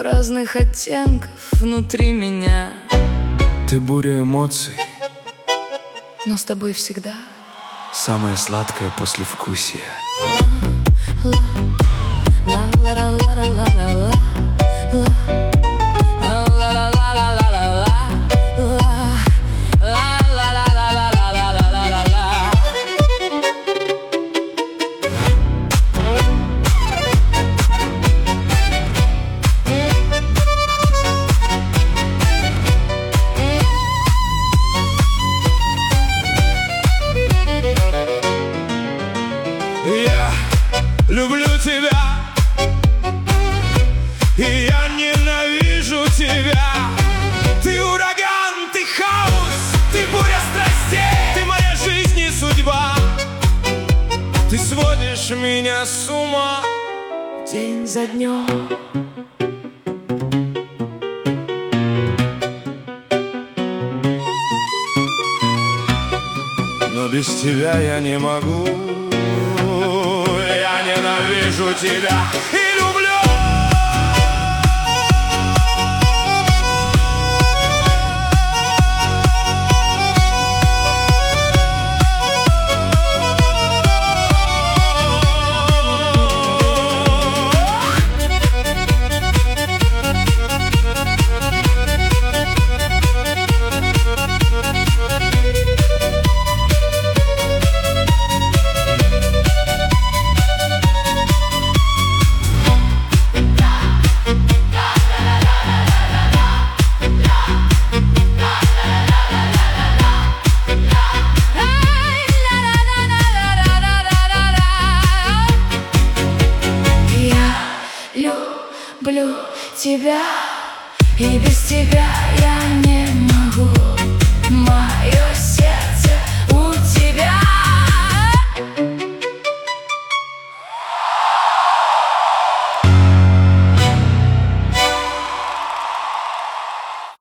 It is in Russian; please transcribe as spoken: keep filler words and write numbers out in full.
Сто разных оттенков внутри меня. Ты буря эмоций, но с тобой всегда самое сладкое послевкусие. Я люблю тебя, и я ненавижу тебя. Ты ураган, ты хаос, ты буря страстей, ты моя жизнь и судьба. Ты сводишь меня с ума день за днем. Но без тебя я не могу. Я ненавижу тебя и люблю. Люблю тебя, и без тебя я